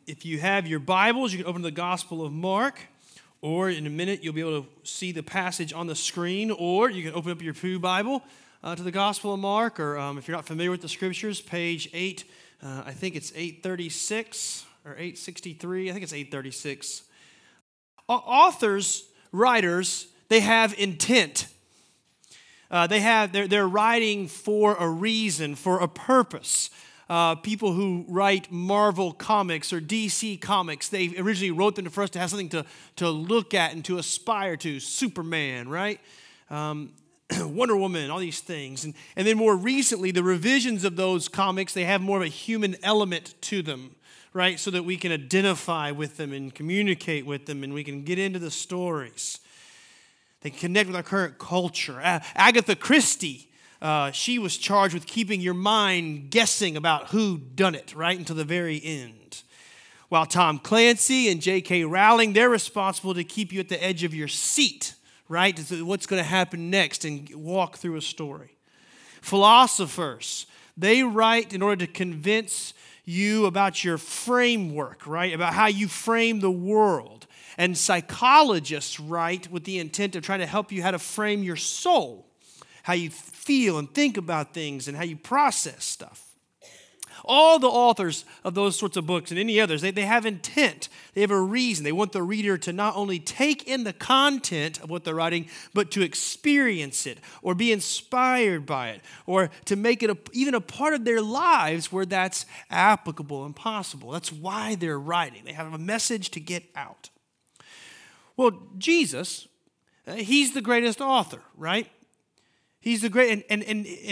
If you have your Bibles, you can open to the Gospel of Mark, or in a minute you'll be able to see the passage on the screen, or you can open up your Pew Bible to the Gospel of Mark, or if you're not familiar with the Scriptures, page 8, I think it's 836 or 863, I think it's 836. Authors, writers, they have intent. They're writing for a reason, for a purpose. People who write Marvel comics or DC comics, they originally wrote them for us to have something to look at and to aspire to. Superman, right? Wonder Woman, all these things. And then more recently, the revisions of those comics, they have more of a human element to them, right? So that we can identify with them and communicate with them and we can get into the stories. They connect with our current culture. Agatha Christie, she was charged with keeping your mind guessing about who done it, right, until the very end. While Tom Clancy and J.K. Rowling, they're responsible to keep you at the edge of your seat, right, what's going to happen next and walk through a story. Philosophers, they write in order to convince you about your framework, right, about how you frame the world. And psychologists write with the intent of trying to help you how to frame your soul, how you feel and think about things and how you process stuff. All the authors of those sorts of books and any others, they have intent. They have a reason. They want the reader to not only take in the content of what they're writing, but to experience it or be inspired by it or to make it even a part of their lives where that's applicable and possible. That's why they're writing. They have a message to get out. Well, Jesus, he's the greatest author, right? He's the great, and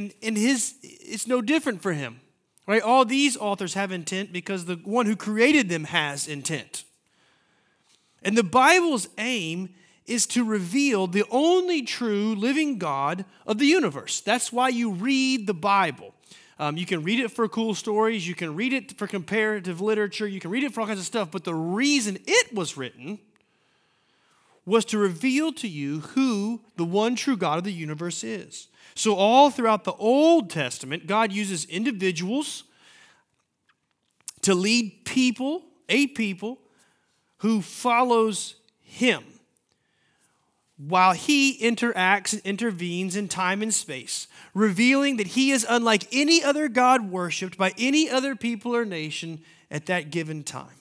it's no different for him, right? All these authors have intent because the one who created them has intent. And the Bible's aim is to reveal the only true living God of the universe. That's why you read the Bible. You can read it for cool stories. You can read it for comparative literature. You can read it for all kinds of stuff. But the reason it was written was to reveal to you who the one true God of the universe is. So all throughout the Old Testament, God uses individuals to lead people, a people, who follows him while he interacts and intervenes in time and space, revealing that he is unlike any other God worshipped by any other people or nation at that given time.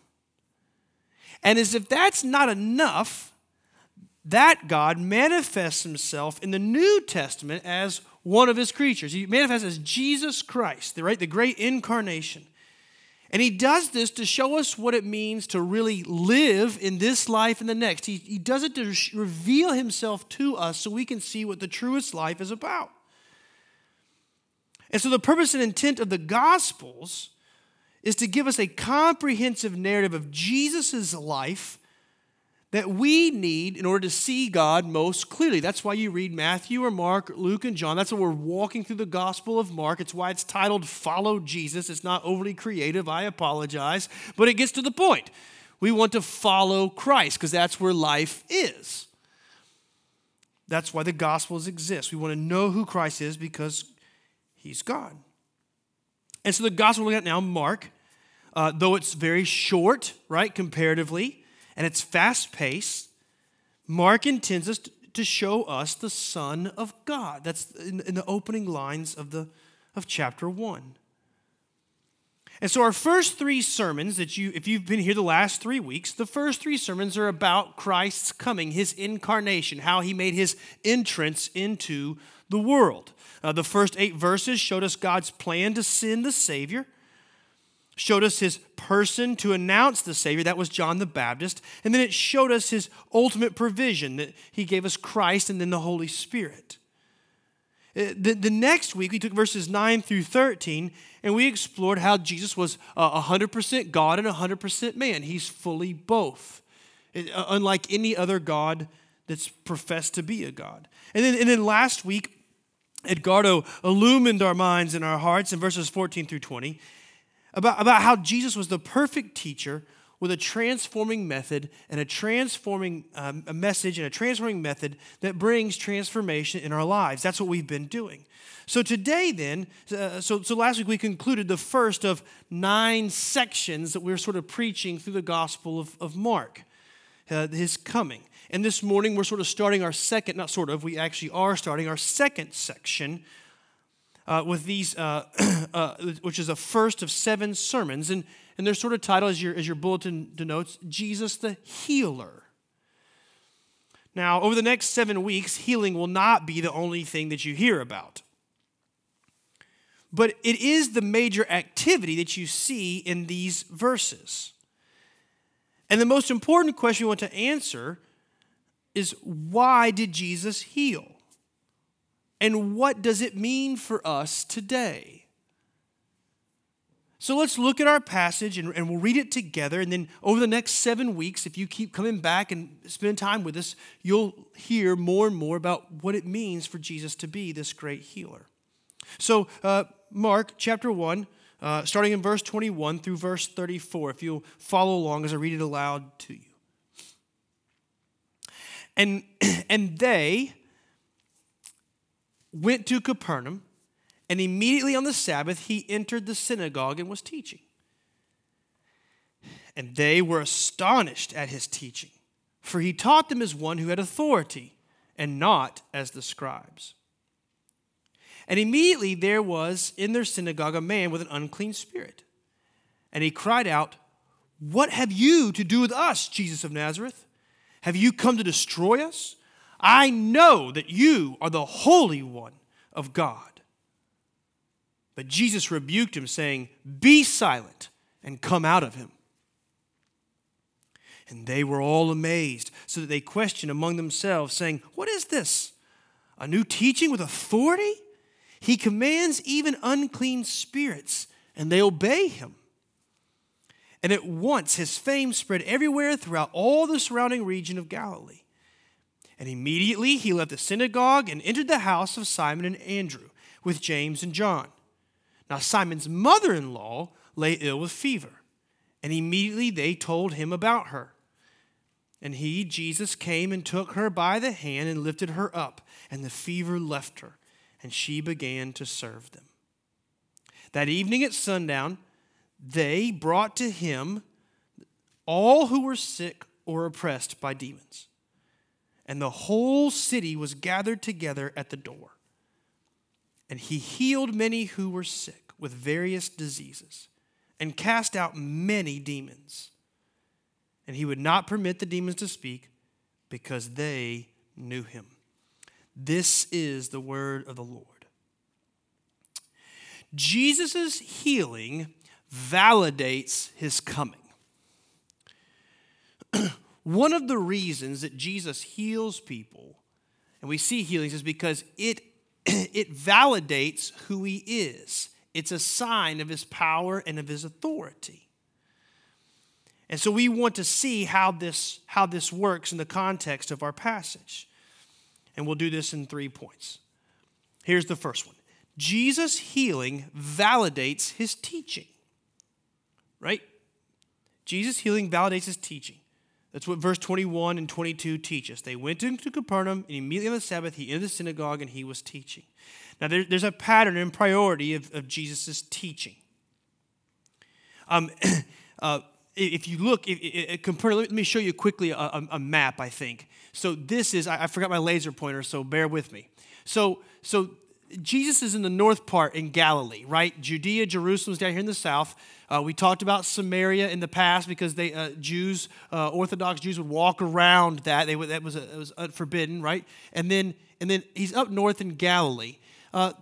And as if that's not enough, that God manifests himself in the New Testament as one of his creatures. He manifests as Jesus Christ, right? The great incarnation. And he does this to show us what it means to really live in this life and the next. He does it to reveal himself to us so we can see what the truest life is about. And so the purpose and intent of the Gospels is to give us a comprehensive narrative of Jesus' life that we need in order to see God most clearly. That's why you read Matthew or Mark, Luke, and John. That's why we're walking through the Gospel of Mark. It's why it's titled Follow Jesus. It's not overly creative. I apologize. But it gets to the point. We want to follow Christ because that's where life is. That's why the Gospels exist. We want to know who Christ is because he's God. And so the Gospel we're looking at now, Mark, though it's very short, right, comparatively, and it's fast-paced, Mark intends us to show us the Son of God. That's in the opening lines of chapter 1. And so our first three sermons if you've been here the last 3 weeks, the first three sermons are about Christ's coming, his incarnation, how he made his entrance into the world. The first 8 verses showed us God's plan to send the Savior, showed us his person to announce the Savior. That was John the Baptist. And then it showed us his ultimate provision, that he gave us Christ and then the Holy Spirit. The next week, we took verses 9 through 13, and we explored how Jesus was 100% God and 100% man. He's fully both, unlike any other God that's professed to be a God. And then last week, Edgardo illumined our minds and our hearts in verses 14 through 20, about how Jesus was the perfect teacher with a transforming method and a transforming a message and a transforming method that brings transformation in our lives. That's what we've been doing. So today then, so last week we concluded the first of 9 sections that we're sort of preaching through the Gospel of Mark, his coming. And this morning we're sort of starting our second, not sort of, we actually are starting our second section with these, which is a first of 7 sermons. And they're sort of titled, as your bulletin denotes, Jesus the Healer. Now, over the next 7 weeks, healing will not be the only thing that you hear about. But it is the major activity that you see in these verses. And the most important question we want to answer is, why did Jesus heal? And what does it mean for us today? So let's look at our passage and we'll read it together. And then over the next 7 weeks, if you keep coming back and spend time with us, you'll hear more and more about what it means for Jesus to be this great healer. So Mark chapter 1, starting in verse 21 through verse 34, if you'll follow along as I read it aloud to you. And they went to Capernaum, and immediately on the Sabbath he entered the synagogue and was teaching. And they were astonished at his teaching, for he taught them as one who had authority, and not as the scribes. And immediately there was in their synagogue a man with an unclean spirit. And he cried out, "What have you to do with us, Jesus of Nazareth? Have you come to destroy us? I know that you are the Holy One of God." But Jesus rebuked him, saying, "Be silent and come out of him." And they were all amazed, so that they questioned among themselves, saying, "What is this? A new teaching with authority? He commands even unclean spirits, and they obey him." And at once his fame spread everywhere throughout all the surrounding region of Galilee. And immediately he left the synagogue and entered the house of Simon and Andrew with James and John. Now Simon's mother-in-law lay ill with fever, and immediately they told him about her. And he, Jesus, came and took her by the hand and lifted her up, and the fever left her, and she began to serve them. That evening at sundown, they brought to him all who were sick or oppressed by demons. And the whole city was gathered together at the door. And he healed many who were sick with various diseases, and cast out many demons. And he would not permit the demons to speak, because they knew him. This is the word of the Lord. Jesus' healing validates his coming. One of the reasons that Jesus heals people, and we see healings, is because it validates who he is. It's a sign of his power and of his authority. And so we want to see how this works in the context of our passage. And we'll do this in 3 points. Here's the first one. Jesus' healing validates his teaching. Right? Jesus' healing validates his teaching. That's what verse 21 and 22 teach us. They went into Capernaum, and immediately on the Sabbath, he entered the synagogue, and he was teaching. Now, there's a pattern and priority of Jesus' teaching. If you look, let me show you quickly a map, I think. So this is, I forgot my laser pointer, so bear with me. So Jesus is in the north part in Galilee, right? Judea, Jerusalem's down here in the south. We talked about Samaria in the past because Orthodox Jews would walk around that. It was forbidden, right? And then he's up north in Galilee. So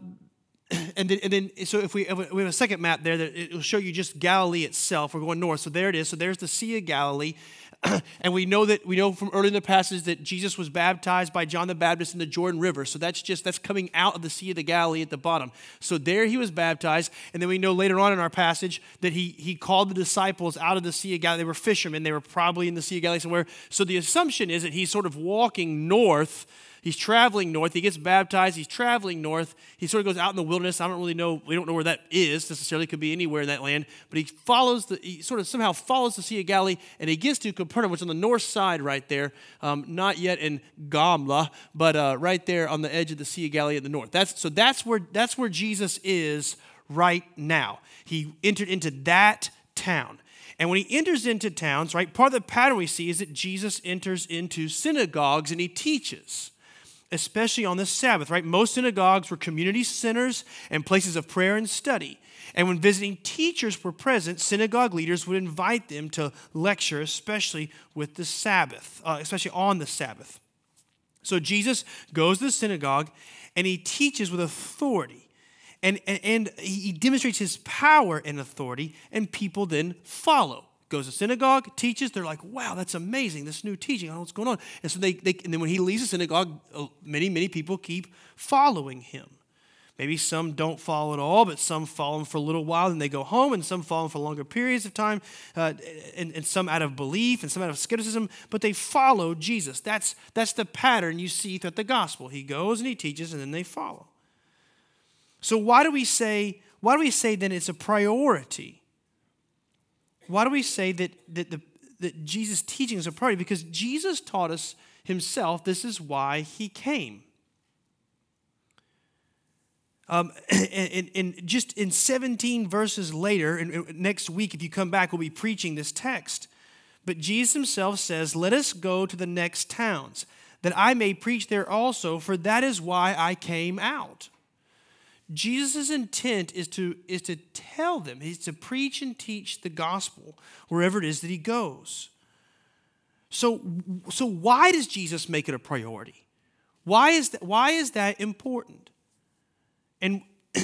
if we have a second map there, that it will show you just Galilee itself. We're going north, so there it is. So there's the Sea of Galilee. And we know from early in the passage that Jesus was baptized by John the Baptist in the Jordan River. So that's coming out of the Sea of the Galilee at the bottom. So there he was baptized. And then we know later on in our passage that he called the disciples out of the Sea of Galilee. They were fishermen. They were probably in the Sea of Galilee somewhere. So the assumption is that he's sort of walking north He's traveling north. He gets baptized. He's traveling north. He sort of goes out in the wilderness. I don't really know. We don't know where that is necessarily. It could be anywhere in that land. But he sort of somehow follows the Sea of Galilee, and he gets to Capernaum, which is on the north side right there. Not yet in Gamla, but right there on the edge of the Sea of Galilee at the north. That's where Jesus is right now. He entered into that town. And when he enters into towns, right, part of the pattern we see is that Jesus enters into synagogues and he teaches, especially on the Sabbath, right? Most synagogues were community centers and places of prayer and study. And when visiting teachers were present, synagogue leaders would invite them to lecture, especially with the Sabbath, especially on the Sabbath. So Jesus goes to the synagogue and he teaches with authority. And he demonstrates his power and authority, and people then follow. Goes to synagogue, teaches. They're like, wow, that's amazing, this new teaching. I don't know what's going on. And so and then when he leaves the synagogue, many people keep following him. Maybe some don't follow at all, but some follow him for a little while, and they go home, and some follow him for longer periods of time, and some out of belief, and some out of skepticism, but they follow Jesus. That's the pattern you see throughout the gospel. He goes and he teaches, and then they follow. So why do we say then it's a priority? Why do we say that Jesus' teaching is a priority? Because Jesus taught us himself this is why he came. And just in 17 verses later, and next week if you come back, we'll be preaching this text. But Jesus himself says, let us go to the next towns, that I may preach there also, for that is why I came out. Jesus' intent is to tell them, he's to preach and teach the gospel wherever it is that he goes. So why does Jesus make it a priority? Why is that important? And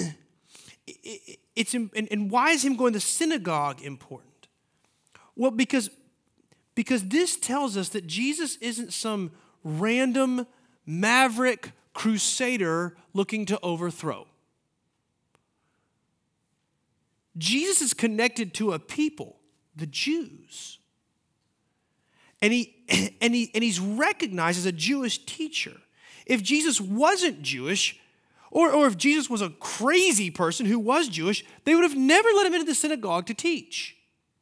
and why is him going to synagogue important? Well, because this tells us that Jesus isn't some random maverick crusader looking to overthrow. Jesus is connected to a people, the Jews. And he's recognized as a Jewish teacher. If Jesus wasn't Jewish, or if Jesus was a crazy person who was Jewish, they would have never let him into the synagogue to teach.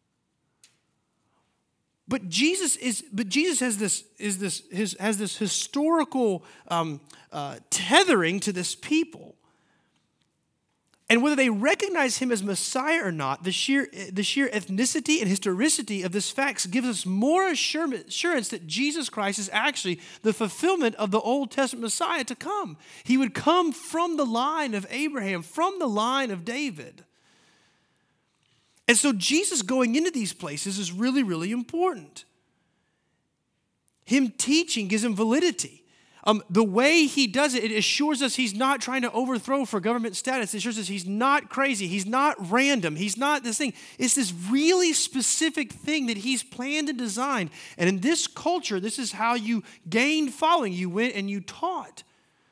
But Jesus has this historical tethering to this people. And whether they recognize him as Messiah or not, the sheer ethnicity and historicity of this fact gives us more assurance that Jesus Christ is actually the fulfillment of the Old Testament Messiah to come. He would come from the line of Abraham, from the line of David. And so Jesus going into these places is really, really important. Him teaching gives him validity. The way he does it, it assures us he's not trying to overthrow for government status. It assures us he's not crazy. He's not random. He's not this thing. It's this really specific thing that he's planned and designed. And in this culture, this is how you gained following. You went and you taught.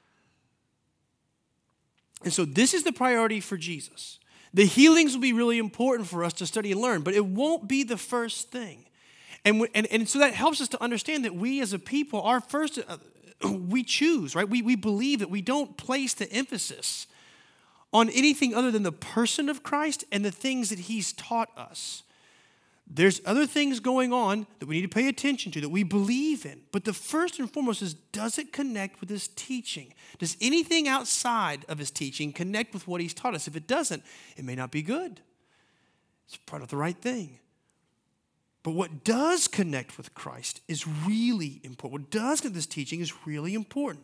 And so this is the priority for Jesus. The healings will be really important for us to study and learn, but it won't be the first thing. And so that helps us to understand that we as a people are first... we choose, right? We believe that we don't place the emphasis on anything other than the person of Christ and the things that he's taught us. There's other things going on that we need to pay attention to, that we believe in. But the first and foremost is, does it connect with his teaching? Does anything outside of his teaching connect with what he's taught us? If it doesn't, it may not be good. It's probably not the right thing. But what does connect with Christ is really important. What does connect with this teaching is really important.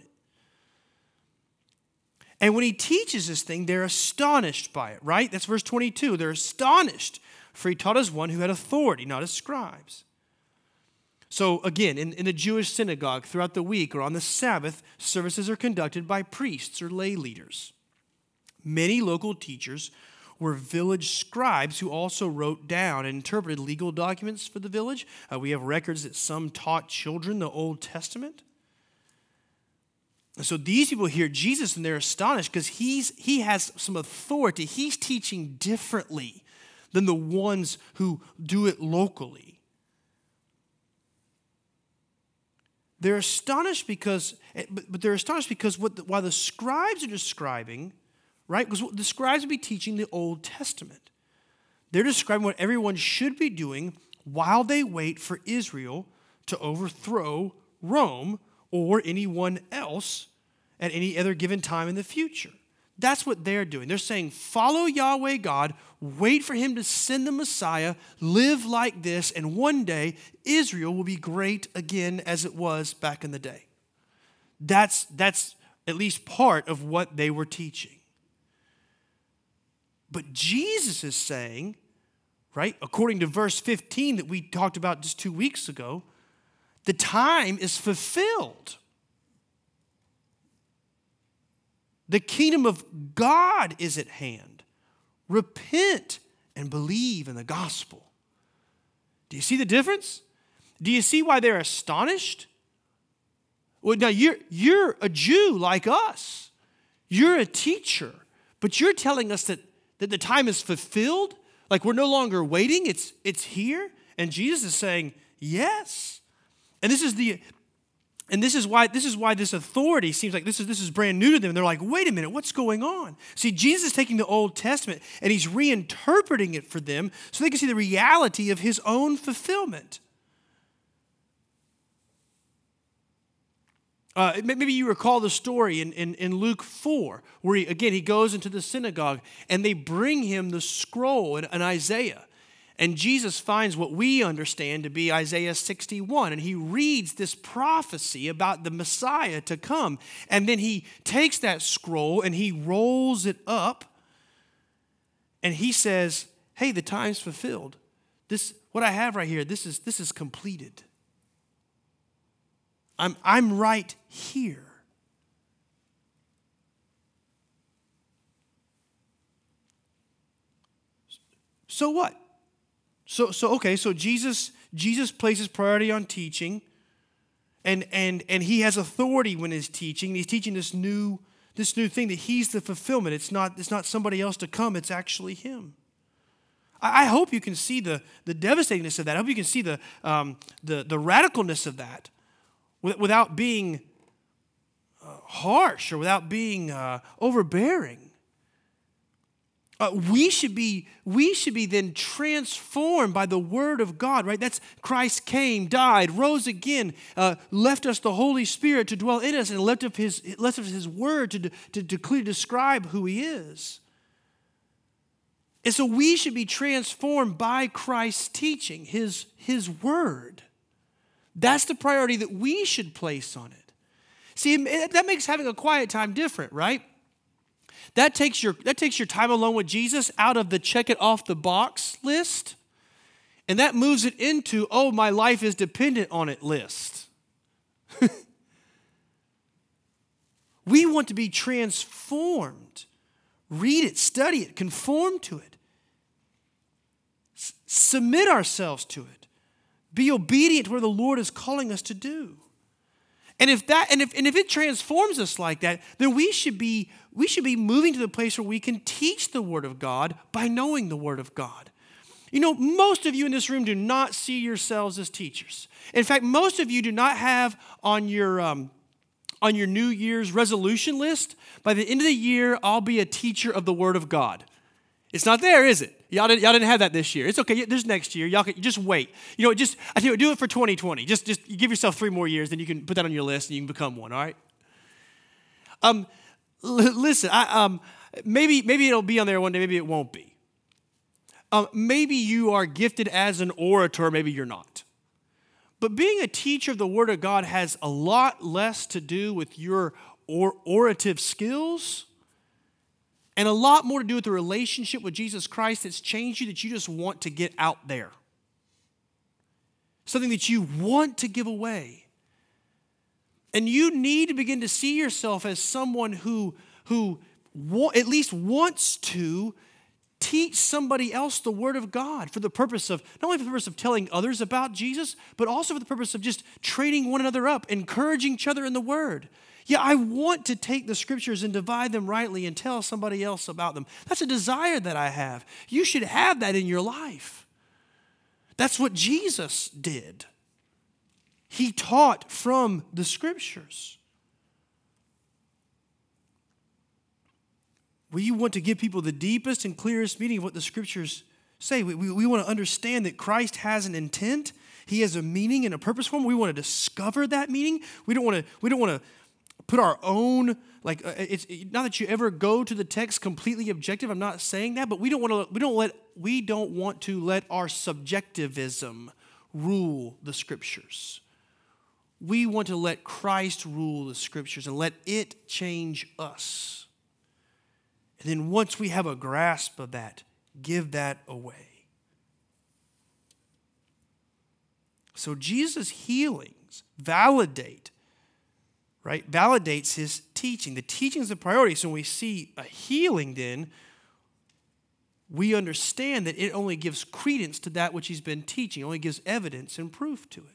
And when he teaches this thing, they're astonished by it, right? That's verse 22. They're astonished, for he taught as one who had authority, not as scribes. So again, in the Jewish synagogue, throughout the week or on the Sabbath, services are conducted by priests or lay leaders. Many local teachers were village scribes who also wrote down and interpreted legal documents for the village. We have records that some taught children the Old Testament. And so these people hear Jesus and they're astonished because he has some authority. He's teaching differently than the ones who do it locally. They're astonished because, but they're astonished because while the scribes are describing, right? Because the scribes would be teaching the Old Testament. They're describing what everyone should be doing while they wait for Israel to overthrow Rome or anyone else at any other given time in the future. That's what they're doing. They're saying, follow Yahweh God, wait for him to send the Messiah, live like this, and one day Israel will be great again as it was back in the day. That's at least part of what they were teaching. But Jesus is saying, right, according to verse 15 that we talked about just 2 weeks ago, the time is fulfilled. The kingdom of God is at hand. Repent and believe in the gospel. Do you see the difference? Do you see why they're astonished? Well, now you're a Jew like us. You're a teacher, but you're telling us that the time is fulfilled? Like we're no longer waiting, it's here? And Jesus is saying, yes. And this is why this authority seems like this is brand new to them. They're like, wait a minute, what's going on? See, Jesus is taking the Old Testament and he's reinterpreting it for them so they can see the reality of his own fulfillment. Maybe you recall the story in Luke 4, where he goes into the synagogue and they bring him the scroll in Isaiah. And Jesus finds what we understand to be Isaiah 61, and he reads this prophecy about the Messiah to come. And then he takes that scroll and he rolls it up, and he says, hey, the time's fulfilled. What I have right here, this is completed. I'm right here. So what? So Jesus places priority on teaching, and he has authority when he's teaching. He's teaching this new thing that he's the fulfillment. It's not somebody else to come. It's actually him. I hope you can see the devastatingness of that. I hope you can see the radicalness of that, without being harsh or without being overbearing. We should be then transformed by the Word of God, right? That's Christ came, died, rose again, left us the Holy Spirit to dwell in us, and left us His Word to clearly describe who He is. And so we should be transformed by Christ's teaching, His Word. That's the priority that we should place on it. See, that makes having a quiet time different, right? That takes your time alone with Jesus out of the check it off the box list, and that moves it into, oh, my life is dependent on it list. We want to be transformed. Read it, study it, conform to it. Submit ourselves to it. Be obedient to what the Lord is calling us to do. And if it transforms us like that, then we should be moving to the place where we can teach the Word of God by knowing the Word of God. You know, most of you in this room do not see yourselves as teachers. In fact, most of you do not have on your New Year's resolution list, by the end of the year, I'll be a teacher of the Word of God. It's not there, is it? Y'all didn't have that this year. It's okay. There's next year. Y'all can just wait. You know, I think do it for 2020. Just give yourself 3 more years, then you can put that on your list and you can become one. All right. Listen. Maybe it'll be on there one day. Maybe it won't be. Maybe you are gifted as an orator. Maybe you're not. But being a teacher of the Word of God has a lot less to do with your orative skills, and a lot more to do with the relationship with Jesus Christ that's changed you, that you just want to get out there. Something that you want to give away. And you need to begin to see yourself as someone who at least wants to teach somebody else the Word of God for the purpose of, not only for the purpose of telling others about Jesus, but also for the purpose of just training one another up, encouraging each other in the Word. Yeah, I want to take the Scriptures and divide them rightly and tell somebody else about them. That's a desire that I have. You should have that in your life. That's what Jesus did. He taught from the Scriptures. We want to give people the deepest and clearest meaning of what the Scriptures say. We want to understand that Christ has an intent. He has a meaning and a purpose for him. We want to discover that meaning. We don't want to put our own, it's not that you ever go to the text completely objective. I'm not saying that, but we don't want to let our subjectivism rule the Scriptures. We want to let Christ rule the Scriptures and let it change us. And then once we have a grasp of that, give that away. So Jesus' healings validates his teaching. The teaching is the priority. So when we see a healing then, we understand that it only gives credence to that which he's been teaching. It only gives evidence and proof to it.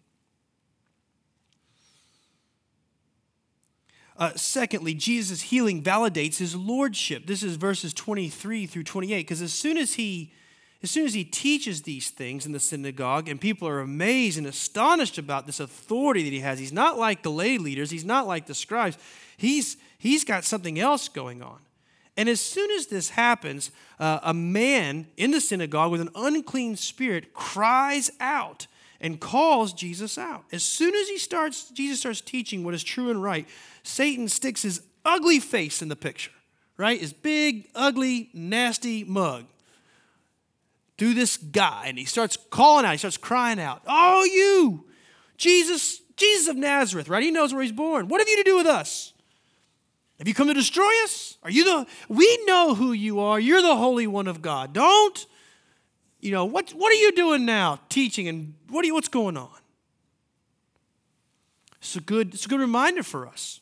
Secondly, Jesus' healing validates his lordship. This is verses 23 through 28, because as soon as he teaches these things in the synagogue and people are amazed and astonished about this authority that he has, he's not like the lay leaders, he's not like the scribes, he's got something else going on. And as soon as this happens, a man in the synagogue with an unclean spirit cries out and calls Jesus out. As soon as Jesus starts teaching what is true and right, Satan sticks his ugly face in the picture, right? His big, ugly, nasty mug through this guy, and he starts calling out, he starts crying out, "Oh, you, Jesus of Nazareth," right? He knows where he's born. "What have you to do with us? Have you come to destroy us? We know who you are. You're the Holy One of God. What are you doing now, teaching, and what's going on?" It's a good reminder for us.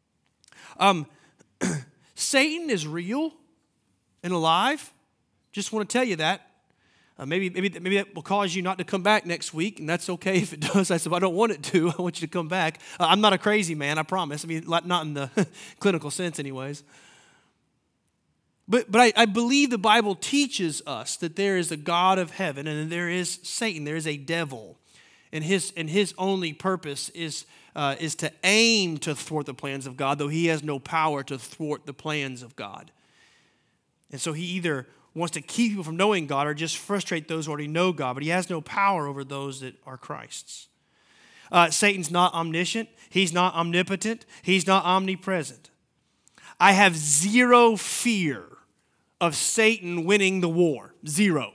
Satan is real and alive. Just want to tell you that. Maybe that will cause you not to come back next week, and that's okay if it does. I said, I don't want it to. I want you to come back. I'm not a crazy man, I promise. I mean, not in the clinical sense anyways. But I believe the Bible teaches us that there is a God of heaven, and there is Satan, there is a devil. And his only purpose is to aim to thwart the plans of God, though he has no power to thwart the plans of God. And so he either wants to keep people from knowing God or just frustrate those who already know God, but he has no power over those that are Christ's. Satan's not omniscient. He's not omnipotent. He's not omnipresent. I have zero fear of Satan winning the war. Zero.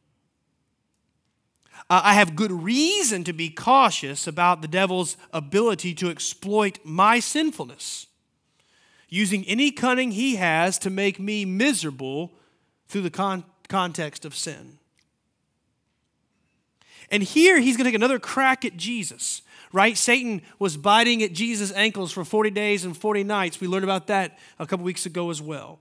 I have good reason to be cautious about the devil's ability to exploit my sinfulness, using any cunning he has to make me miserable through the context of sin. And here he's going to take another crack at Jesus, right? Satan was biting at Jesus' ankles for 40 days and 40 nights. We learned about that a couple weeks ago as well.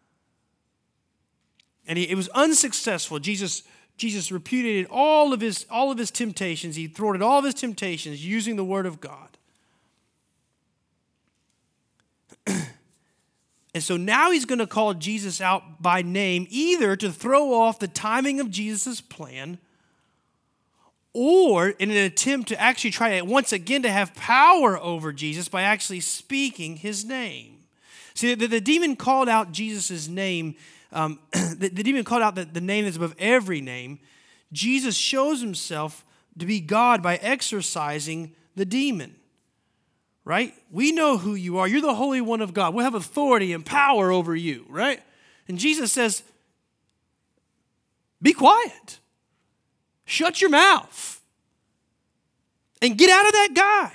And it was unsuccessful. Jesus repudiated all of his temptations. He thwarted all of his temptations using the word of God. And so now he's going to call Jesus out by name, either to throw off the timing of Jesus' plan, or in an attempt to actually try to once again to have power over Jesus by actually speaking his name. See, the demon called out Jesus' name. The demon called out the name that's above every name. Jesus shows himself to be God by exorcising the demon. Right? We know who you are. You're the Holy One of God. We'll have authority and power over you, right? And Jesus says, be quiet. Shut your mouth. And get out of that guy.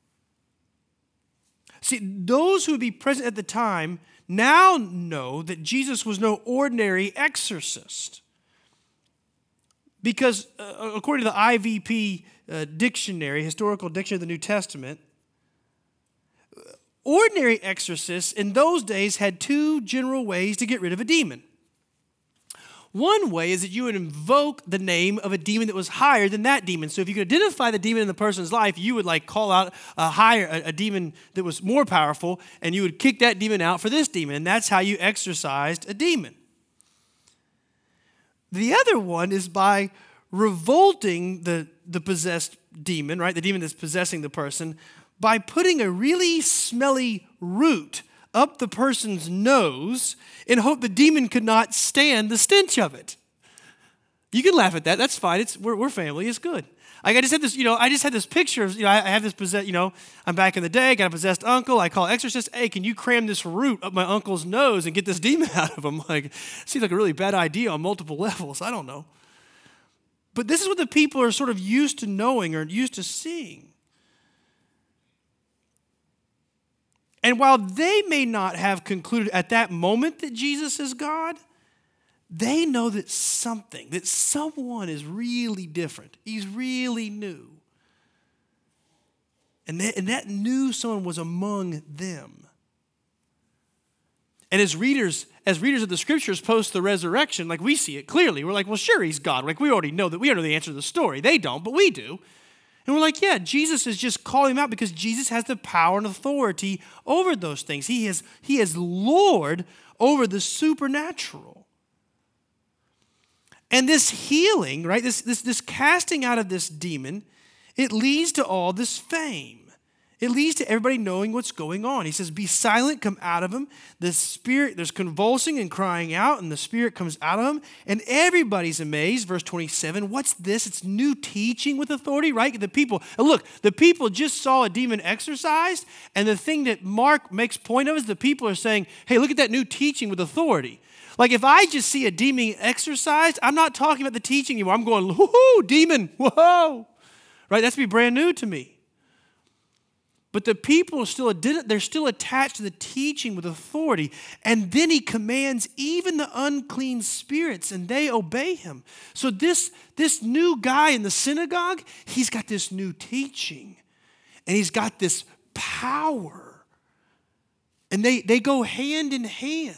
See, those who would be present at the time now know that Jesus was no ordinary exorcist. Because according to the IVP dictionary, Historical Dictionary of the New Testament, ordinary exorcists in those days had two general ways to get rid of a demon. One way is that you would invoke the name of a demon that was higher than that demon. So if you could identify the demon in the person's life, you would call out a demon that was more powerful, and you would kick that demon out for this demon. And that's how you exorcised a demon. The other one is by revolting the possessed demon, right, the demon that's possessing the person, by putting a really smelly root up the person's nose in hope the demon could not stand the stench of it. You can laugh at that. That's fine. We're family. It's good. Like I just had this picture of, I have this I'm back in the day, got a possessed uncle. I call exorcist. Hey, can you cram this root up my uncle's nose and get this demon out of him? Like, seems like a really bad idea on multiple levels. I don't know. But this is what the people are sort of used to knowing or used to seeing. And while they may not have concluded at that moment that Jesus is God, they know that someone is really different. He's really new. And that new someone was among them. And as readers of the scriptures post the resurrection, like we see it clearly, we're like, well, sure, he's God. Like we already know that. We know the answer to the story. They don't, but we do. And we're like, yeah, Jesus is just calling him out because Jesus has the power and authority over those things. He is Lord over the supernatural. And this healing, right, this casting out of this demon, it leads to all this fame. It leads to everybody knowing what's going on. He says, be silent, come out of him. The spirit, there's convulsing and crying out, and the spirit comes out of him, and everybody's amazed. Verse 27, what's this? It's new teaching with authority, right? The people just saw a demon exorcised, and the thing that Mark makes point of is the people are saying, hey, look at that new teaching with authority. Like if I just see a demon exorcised, I'm not talking about the teaching anymore. I'm going, whoo, demon, whoa. Right? That's be brand new to me. But the people they're still attached to the teaching with authority. And then he commands even the unclean spirits, and they obey him. So this new guy in the synagogue, he's got this new teaching. And he's got this power. And they go hand in hand.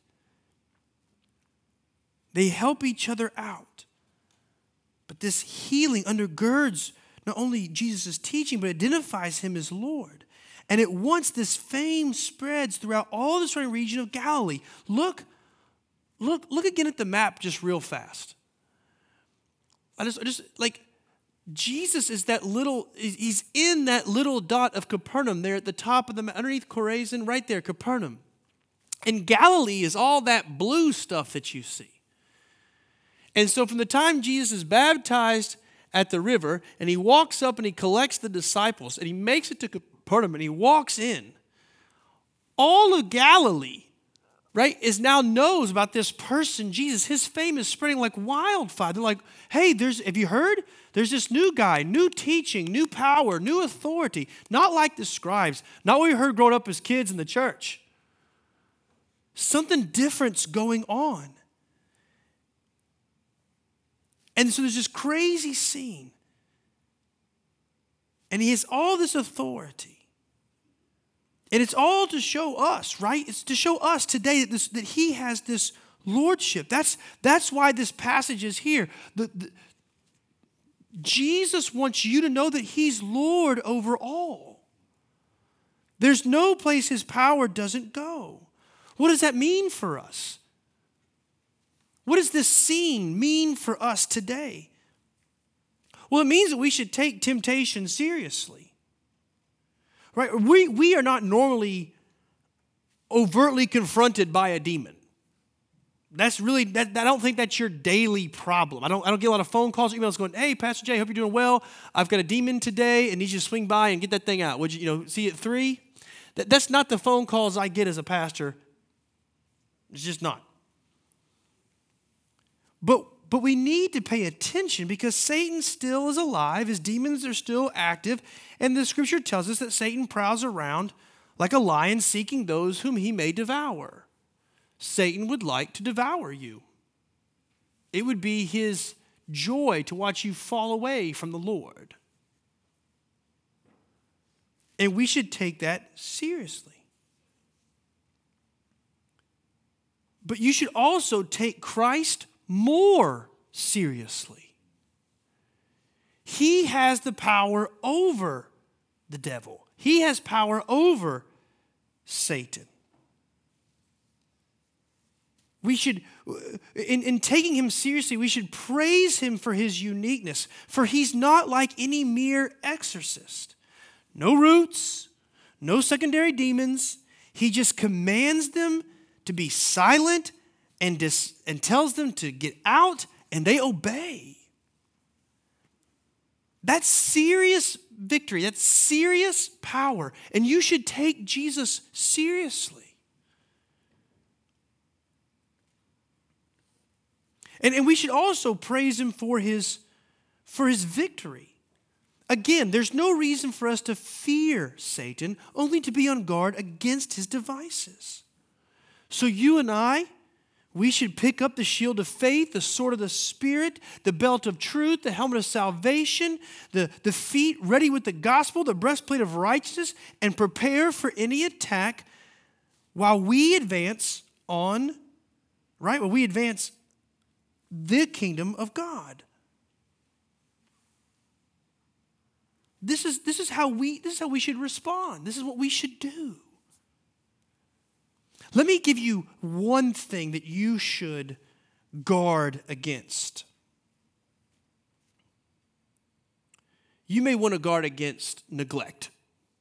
They help each other out. But this healing undergirds not only Jesus' teaching, but identifies him as Lord. And at once this fame spreads throughout all the surrounding region of Galilee. Look again at the map just real fast. I just like Jesus is he's in that little dot of Capernaum there at the top of the, underneath Chorazin, right there, Capernaum. And Galilee is all that blue stuff that you see. And so from the time Jesus is baptized at the river, and he walks up and he collects the disciples, and he makes it to Capernaum, and he walks in, all of Galilee, right, now knows about this person, Jesus. His fame is spreading like wildfire. They're like, hey, have you heard? There's this new guy, new teaching, new power, new authority. Not like the scribes, not what we heard growing up as kids in the church. Something different's going on. And so there's this crazy scene. And he has all this authority. And it's all to show us, right? It's to show us today that he has this lordship. That's why this passage is here. Jesus wants you to know that he's Lord over all. There's no place his power doesn't go. What does that mean for us? What does this scene mean for us today? Well, it means that we should take temptation seriously. Right? We are not normally overtly confronted by a demon. That's really, I don't think that's your daily problem. I don't get a lot of phone calls or emails going, hey, Pastor Jay, hope you're doing well. I've got a demon today and need you to swing by and get that thing out. Would you see it at 3? That's not the phone calls I get as a pastor. It's just not. But we need to pay attention because Satan still is alive. His demons are still active. And the scripture tells us that Satan prowls around like a lion seeking those whom he may devour. Satan would like to devour you. It would be his joy to watch you fall away from the Lord. And we should take that seriously. But you should also take Christ more seriously. He has the power over the devil. He has power over Satan. We should, in taking him seriously, we should praise him for his uniqueness, for he's not like any mere exorcist. No roots, no secondary demons. He just commands them to be silent and tells them to get out, and they obey. That's serious victory. That's serious power. And you should take Jesus seriously. And we should also praise him for his victory. Again, there's no reason for us to fear Satan, only to be on guard against his devices. So you and I, we should pick up the shield of faith, the sword of the Spirit, the belt of truth, the helmet of salvation, the feet ready with the gospel, the breastplate of righteousness, and prepare for any attack while we advance the kingdom of God. This is how we should respond. This is what we should do. Let me give you one thing that you should guard against. You may want to guard against neglect.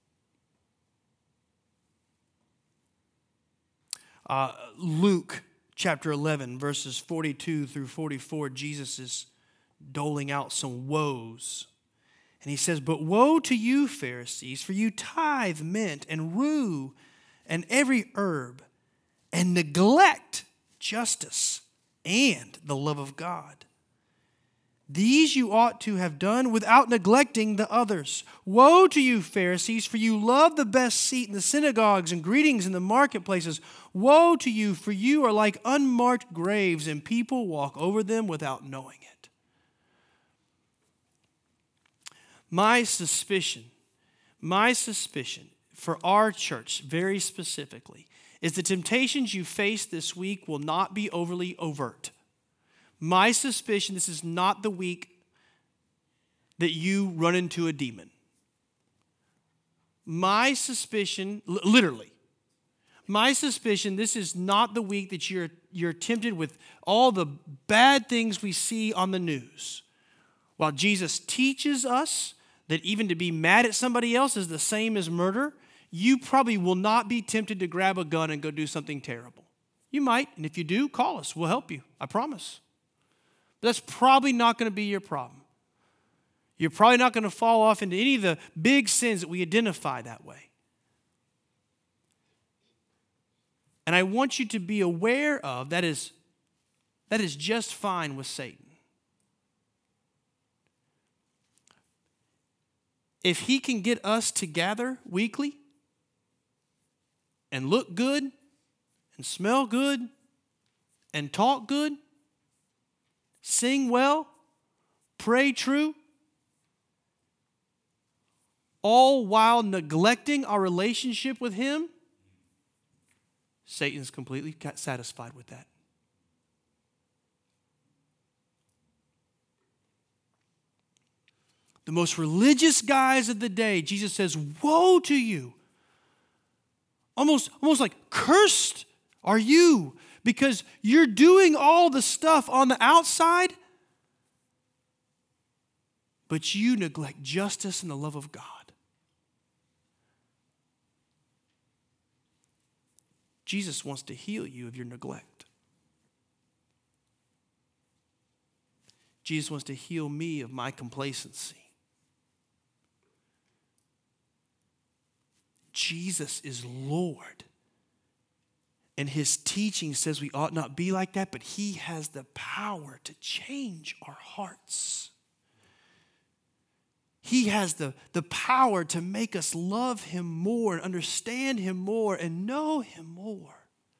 Luke chapter 11, verses 42 through 44, Jesus is doling out some woes. And he says, "But woe to you, Pharisees, for you tithe mint and rue and every herb, and neglect justice and the love of God. These you ought to have done without neglecting the others. Woe to you, Pharisees, for you love the best seat in the synagogues and greetings in the marketplaces. Woe to you, for you are like unmarked graves, and people walk over them without knowing it." My suspicion for our church, very specifically, is the temptations you face this week will not be overly overt. My suspicion, this is not the week that you run into a demon. My suspicion, literally, my suspicion, this is not the week that you're tempted with all the bad things we see on the news. While Jesus teaches us that even to be mad at somebody else is the same as murder, you probably will not be tempted to grab a gun and go do something terrible. You might, and if you do, call us. We'll help you. I promise. But that's probably not going to be your problem. You're probably not going to fall off into any of the big sins that we identify that way. And I want you to be aware of that is just fine with Satan. If he can get us to gather weekly and look good and smell good and talk good, sing well, pray true, all while neglecting our relationship with him, Satan's completely satisfied with that. The most religious guys of the day, Jesus says, "Woe to you." Almost like, cursed are you, because you're doing all the stuff on the outside, but you neglect justice and the love of God. Jesus wants to heal you of your neglect. Jesus wants to heal me of my complacency. Jesus is Lord. And his teaching says we ought not be like that, but he has the power to change our hearts. He has the power to make us love him more and understand him more and know him more.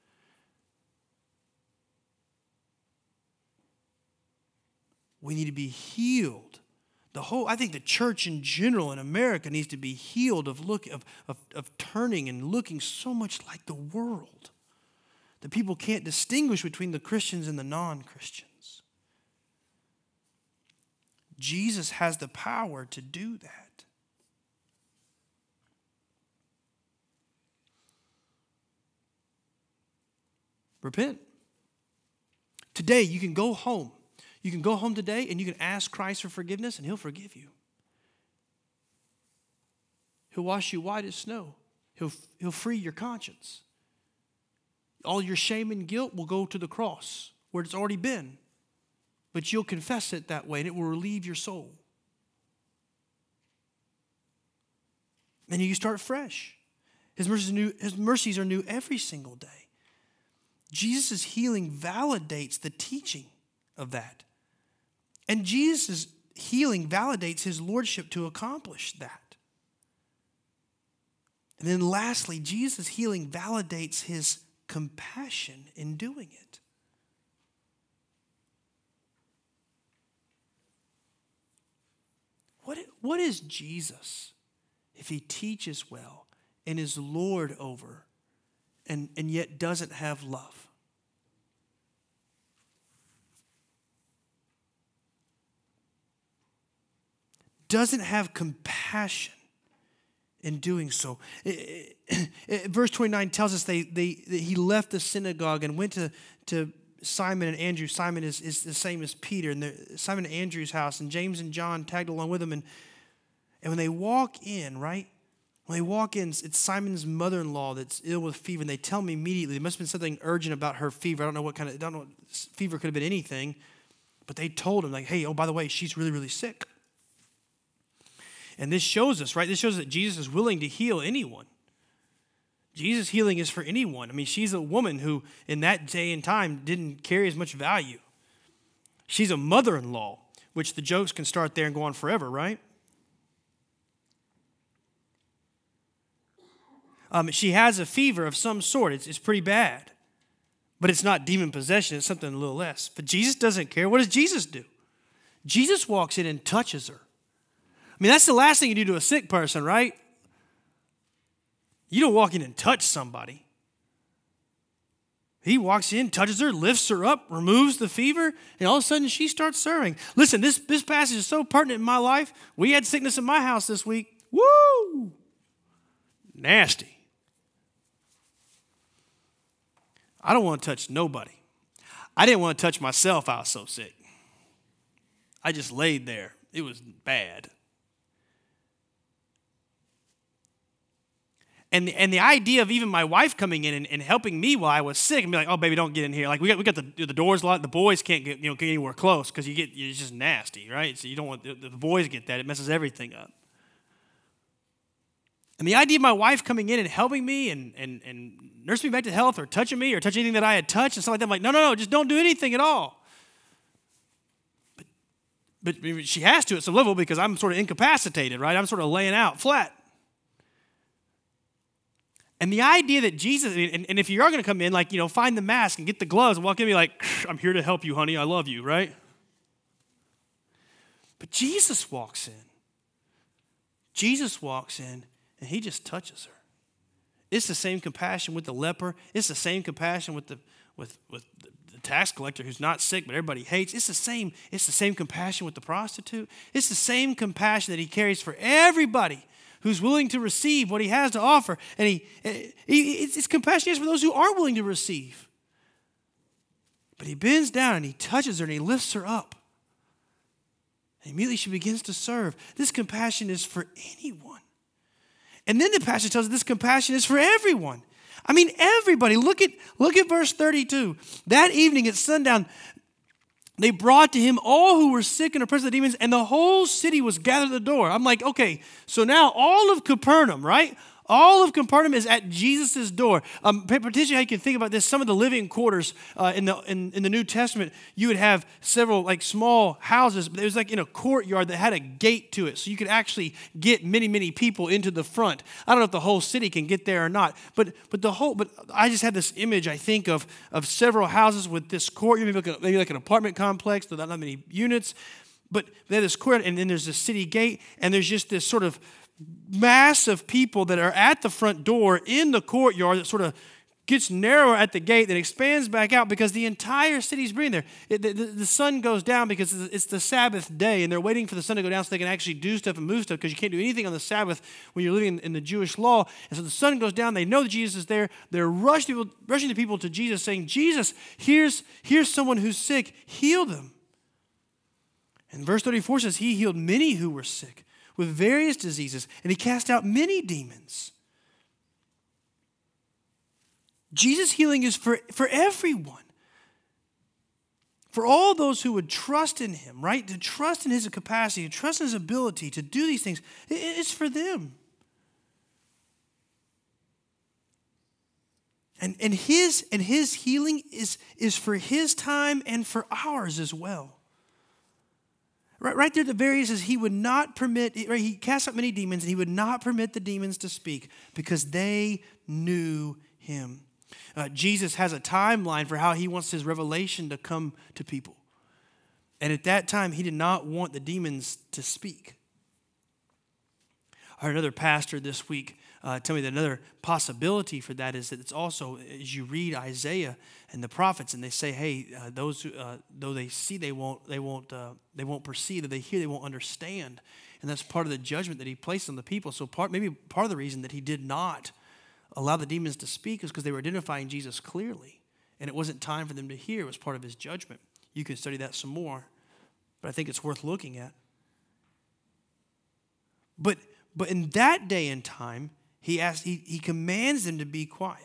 We need to be healed. I think the church in general in America needs to be healed of turning and looking so much like the world that people can't distinguish between the Christians and the non-Christians. Jesus has the power to do that. Repent. Today, you can go home. You can go home today and you can ask Christ for forgiveness and he'll forgive you. He'll wash you white as snow. He'll free your conscience. All your shame and guilt will go to the cross where it's already been. But you'll confess it that way and it will relieve your soul. And you start fresh. His mercies are new every single day. Jesus' healing validates the teaching of that. And Jesus' healing validates his lordship to accomplish that. And then lastly, Jesus' healing validates his compassion in doing it. What is Jesus if he teaches well and is Lord over and yet doesn't have love? Doesn't have compassion in doing so. Verse 29 tells us that he left the synagogue and went to Simon and Andrew. Simon is the same as Peter, and Simon and Andrew's house, and James and John tagged along with him. And when they walk in, right? When they walk in, it's Simon's mother-in-law that's ill with fever, and they tell me immediately there must have been something urgent about her fever. I don't know fever could have been anything, but they told him, like, hey, oh, by the way, she's really, really sick. And this shows us, right? This shows that Jesus is willing to heal anyone. Jesus' healing is for anyone. I mean, she's a woman who, in that day and time, didn't carry as much value. She's a mother-in-law, which the jokes can start there and go on forever, right? She has a fever of some sort. It's pretty bad. But it's not demon possession. It's something a little less. But Jesus doesn't care. What does Jesus do? Jesus walks in and touches her. I mean, that's the last thing you do to a sick person, right? You don't walk in and touch somebody. He walks in, touches her, lifts her up, removes the fever, and all of a sudden she starts serving. Listen, this passage is so pertinent in my life. We had sickness in my house this week. Woo! Nasty. I don't want to touch nobody. I didn't want to touch myself. I was so sick. I just laid there. It was bad. And the idea of even my wife coming in and helping me while I was sick and be like, oh, baby, don't get in here. Like, we got the doors locked. The boys can't get anywhere close because it's just nasty, right? So you don't want the boys get that. It messes everything up. And the idea of my wife coming in and helping me and nursing me back to health or touching me or touching anything that I had touched and stuff like that, I'm like, no, just don't do anything at all. But she has to at some level because I'm sort of incapacitated, right? I'm sort of laying out flat. And the idea that Jesus, and if you are going to come in, like, find the mask and get the gloves and walk in and be like, I'm here to help you, honey. I love you, right? But Jesus walks in. Jesus walks in and he just touches her. It's the same compassion with the leper. It's the same compassion with the tax collector who's not sick but everybody hates. It's the same compassion with the prostitute. It's the same compassion that he carries for everybody who's willing to receive what he has to offer. And it's compassion for those who aren't willing to receive. But he bends down and he touches her and he lifts her up. And immediately she begins to serve. This compassion is for anyone. And then the passage tells us this compassion is for everyone. I mean, everybody. Look at verse 32. That evening at sundown, they brought to him all who were sick and oppressed of demons, and the whole city was gathered at the door. I'm like, okay, so now all of Capernaum, right? All of Capernaum is at Jesus' door. Potentially, how you can think about this, some of the living quarters in the New Testament, you would have several like small houses, but it was like in a courtyard that had a gate to it, so you could actually get many, many people into the front. I don't know if the whole city can get there or not, but I just had this image, I think, of several houses with this courtyard, maybe like an apartment complex with not many units, but they have this courtyard, and then there's a city gate, and there's just this sort of mass of people that are at the front door in the courtyard that sort of gets narrower at the gate, then expands back out because the entire city's breathing there. The sun goes down because it's the Sabbath day, and they're waiting for the sun to go down so they can actually do stuff and move stuff because you can't do anything on the Sabbath when you're living in the Jewish law. And so the sun goes down. They know that Jesus is there. They're rushing the people to Jesus saying, Jesus, here's someone who's sick. Heal them. And verse 34 says, he healed many who were sick with various diseases, and he cast out many demons. Jesus' healing is for everyone. For all those who would trust in him, right? To trust in his capacity, to trust in his ability to do these things, it's for them. And his healing is for his time and for ours as well. Right there at the very end says he would not permit, right, he cast out many demons and he would not permit the demons to speak because they knew him. Jesus has a timeline for how he wants his revelation to come to people. And at that time, he did not want the demons to speak. I heard another pastor this week tell me that another possibility for that is that it's also, as you read Isaiah and the prophets, and they say, hey, those who, though they see, they won't perceive, that they hear, they won't understand. And that's part of the judgment that he placed on the people. So maybe part of the reason that he did not allow the demons to speak is because they were identifying Jesus clearly. And it wasn't time for them to hear. It was part of his judgment. You can study that some more. But I think it's worth looking at. But in that day and time, he commands them to be quiet.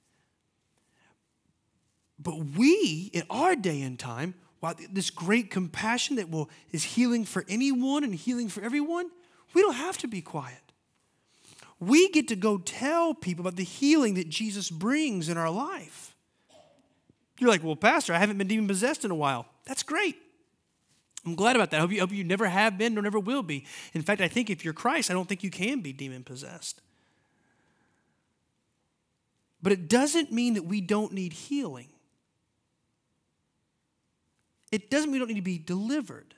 But we, in our day and time, while this great compassion that is healing for anyone and healing for everyone, we don't have to be quiet. We get to go tell people about the healing that Jesus brings in our life. You're like, well, Pastor, I haven't been demon possessed in a while. That's great. I'm glad about that. I hope you never have been or never will be. In fact, I think if you're Christ, I don't think you can be demon possessed. But it doesn't mean that we don't need healing. It doesn't mean we don't need to be delivered.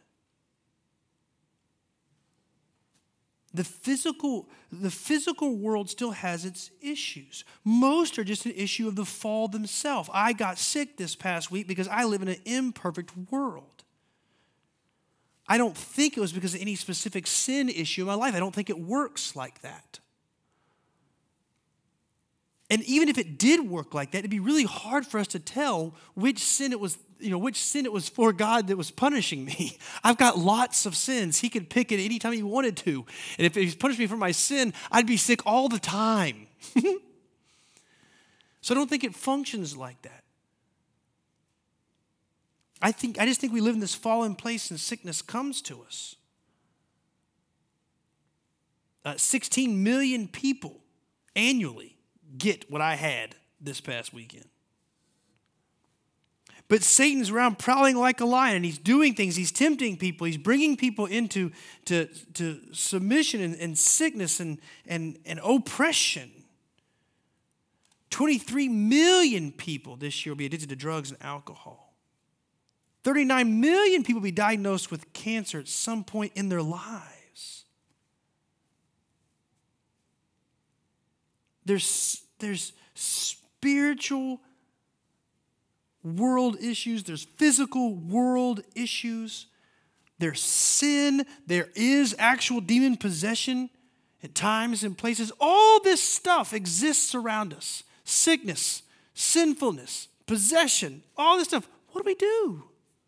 The physical world still has its issues. Most are just an issue of the fall themselves. I got sick this past week because I live in an imperfect world. I don't think it was because of any specific sin issue in my life. I don't think it works like that. And even if it did work like that, it'd be really hard for us to tell which sin it was for God that was punishing me. I've got lots of sins. He could pick it anytime he wanted to. And if he's punished me for my sin, I'd be sick all the time. So I don't think it functions like that. I just think we live in this fallen place and sickness comes to us. 16 million people annually get what I had this past weekend. But Satan's around prowling like a lion, and he's doing things. He's tempting people. He's bringing people into submission and sickness and oppression. 23 million people this year will be addicted to drugs and alcohol. 39 million people will be diagnosed with cancer at some point in their lives. There's spiritual world issues. There's physical world issues. There's sin. There is actual demon possession at times and places. All this stuff exists around us. Sickness, sinfulness, possession, all this stuff. What do?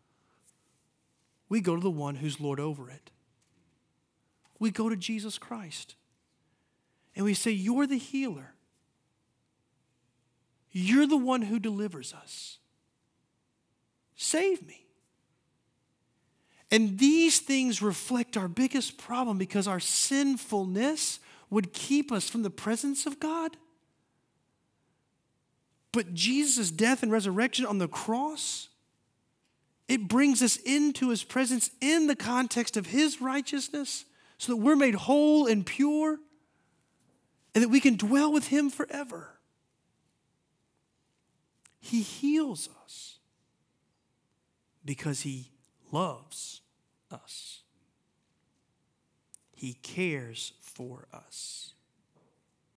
We go to the one who's Lord over it. We go to Jesus Christ. And we say, you're the healer. You're the one who delivers us. Save me. And these things reflect our biggest problem because our sinfulness would keep us from the presence of God. But Jesus' death and resurrection on the cross, it brings us into his presence in the context of his righteousness so that we're made whole and pure and that we can dwell with him forever. He heals us because he loves us. He cares for us.